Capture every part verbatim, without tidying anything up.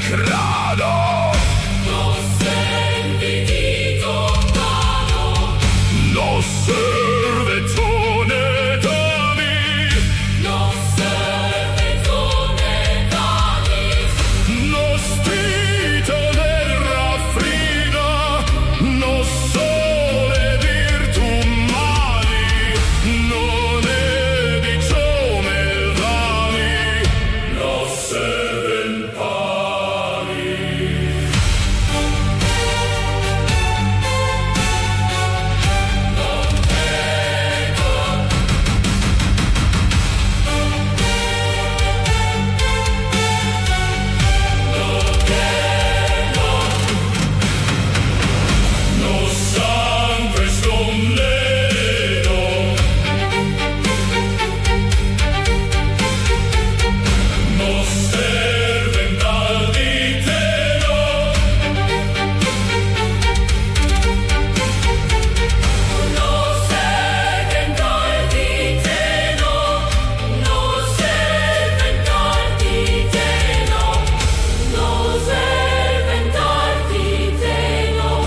crano. Non senti lontano, non serve tone d'ami, non serve tone d'ami, non spito nel raffrino, non sole virtù mali, non è di ciome d'ami, non serve pani. No sangue scomneno, no serven dal diteno, no serven dal diteno, no serven dal diteno, no serven dal diteno.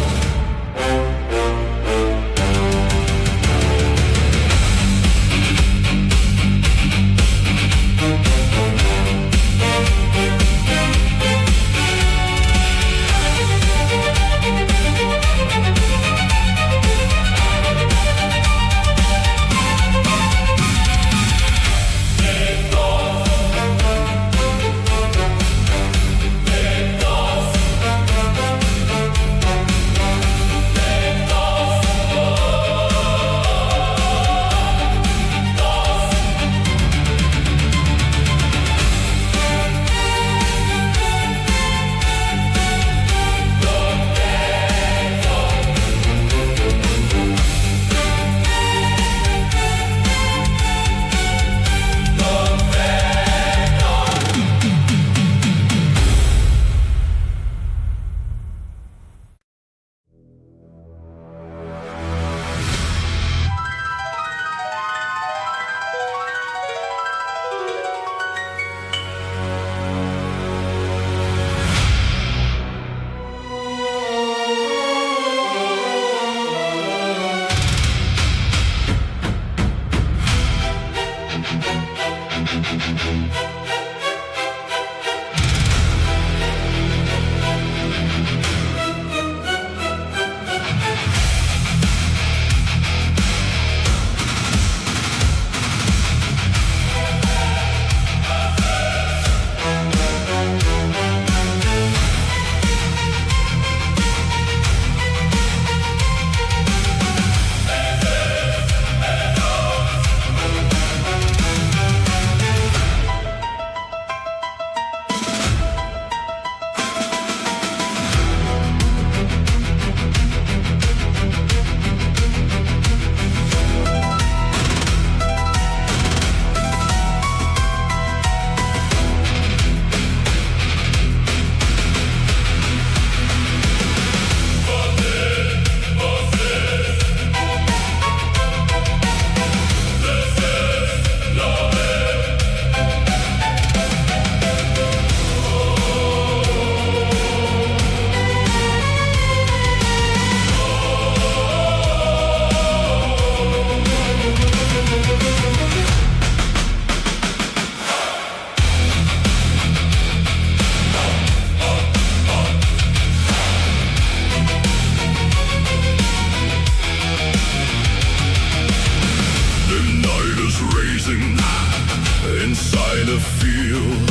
Inside a field,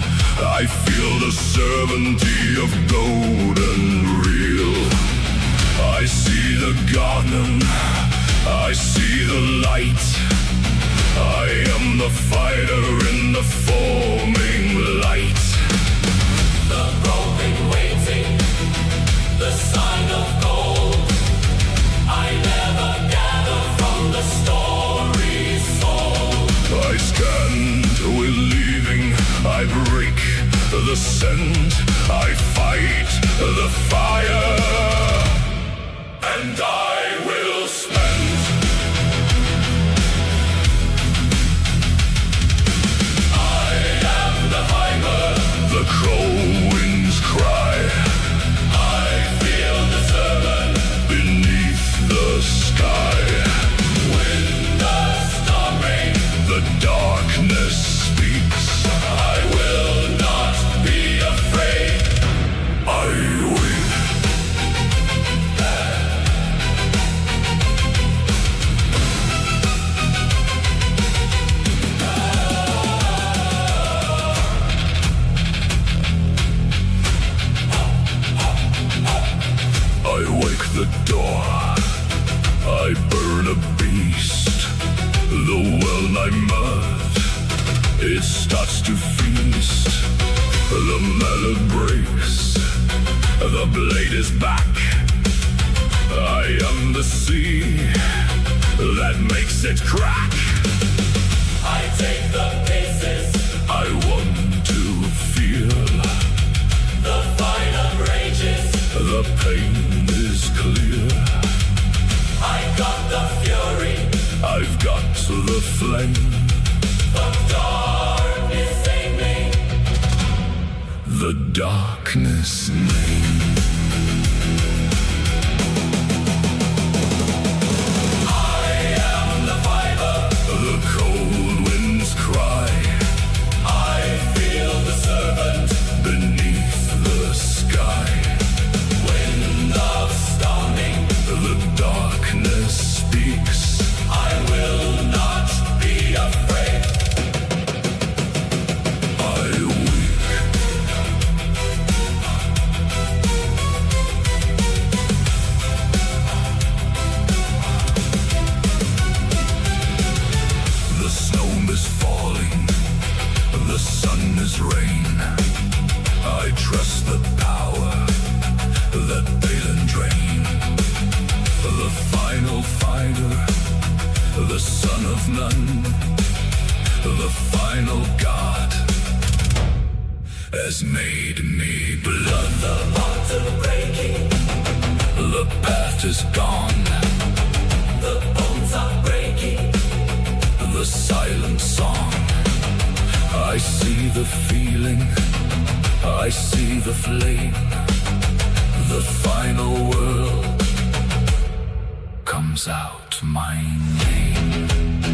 I feel the certainty of golden reel. I see the garden, I see the light. I am the fighter in the forming light. The broken waiting, the sign of gold. I never gather from the story's soul. I scan with leaving, I break the scent, I fight the fire, and I will spend. I am the Heimer, the crow wings pilot breaks, the blade is back. I am the sea that makes it crack. I take the pieces. I want to feel the fire rages. The pain is clear. I got the fury. I've got the flame. The darkness ain't me. The darkness name. I am the fiber. The cold winds cry. I feel the servant beneath the sky. Wind of storming. The darkness speaks. I will not be afraid. I weep. The snow is falling. The sun is rain. I trust the power that Balin drain. The final fighter, the son of none, the final god, has made me blood. The bottle breaking. The path is gone. The bones are breaking. The silent song. I see the feeling. I see the flame. The final world comes out my name.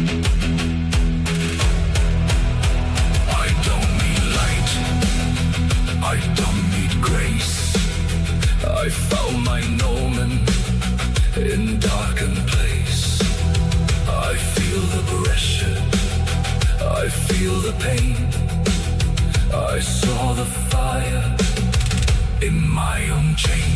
I don't need light. I don't need grace. I found my Norman in darkened place. I feel the pressure. I feel the pain. I saw the fire in my own chain.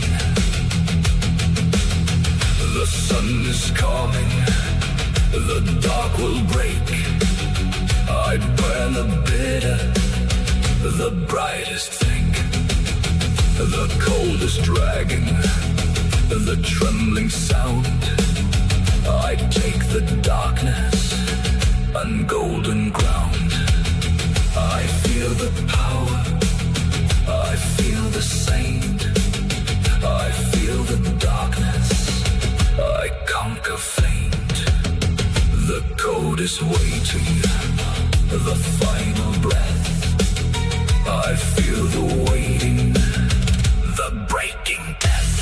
The sun is coming. The dark will break. I burn the bitter, the brightest thing. The coldest dragon, the trembling sound. I take the darkness on golden ground. I feel the power. I feel the saint. I feel the darkness. I conquer faint. The code is waiting. The final breath. I feel the waiting. The breaking death.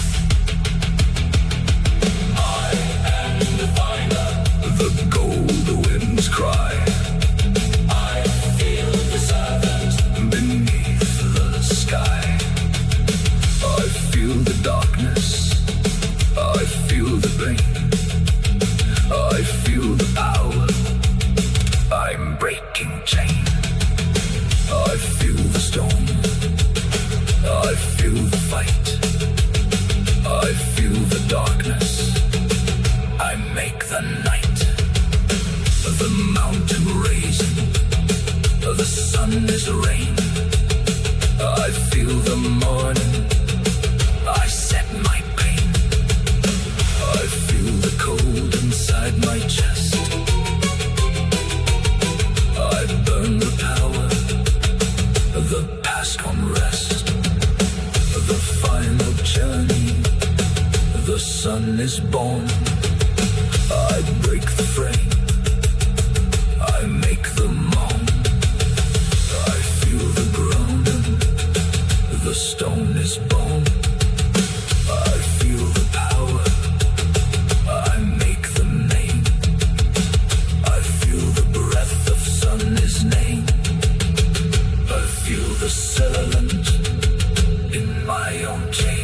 I am the finder. The gold winds cry. I feel the servant beneath the sky. I feel the darkness. I feel the pain. I feel the power. I'm breaking chain. I feel the storm. I feel the fight. I feel the darkness. I make the night. The mountain raising. The sun is rain. I feel the morning. I set my pain. I feel the cold inside my chest. I burn the power. The past won't rest. The final journey. The sun is born. I break the frame. I make the moan. I feel the groaning. The stone is bone. I feel the power. I make the name. I feel the breath of sun is name. I feel the silent in my own chain.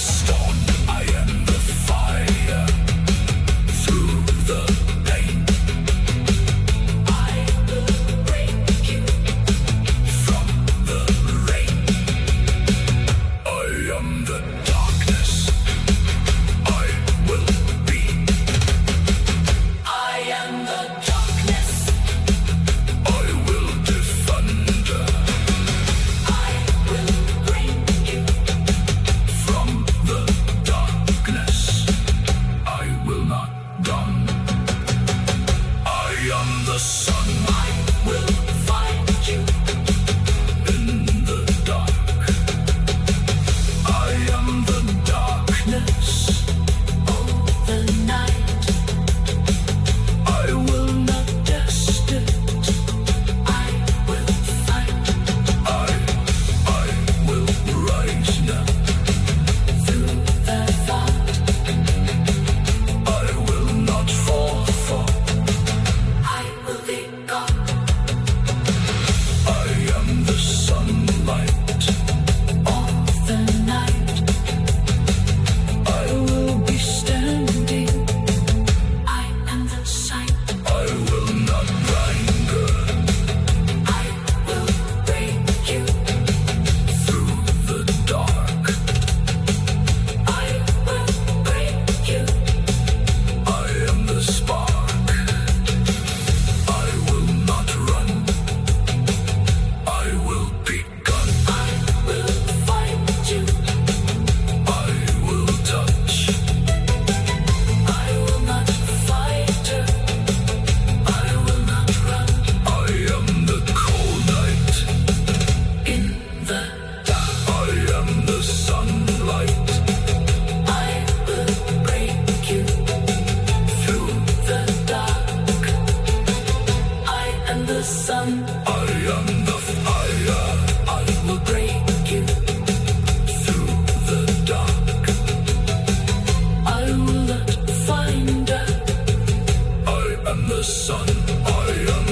stone, I am the fire. Through the pain, I will break you. From the rain, I am the darkness. I will be. I am the darkness. I will defend. I will bring you. From the darkness, I will not run. I am the sun. I will find you. In the dark, I am the darkness. Oh, the night. I will not test it. I will fight I, I will rise now. through the thought. I will not fall for. I will be gone. I am the sunlight. All the night. I will be standing. I am the sight. I will not anger. I will break you. Through the dark, I will break you. I am the spark. I will not run. I will be gone. I will find you. I will touch. I will not fight her. I will not run I am the cold night. in the dark. I am the sunlight. I will break you through the dark. I am the sun. I am the fire. I will break you Through the dark, I will not find her. I am the sun. I am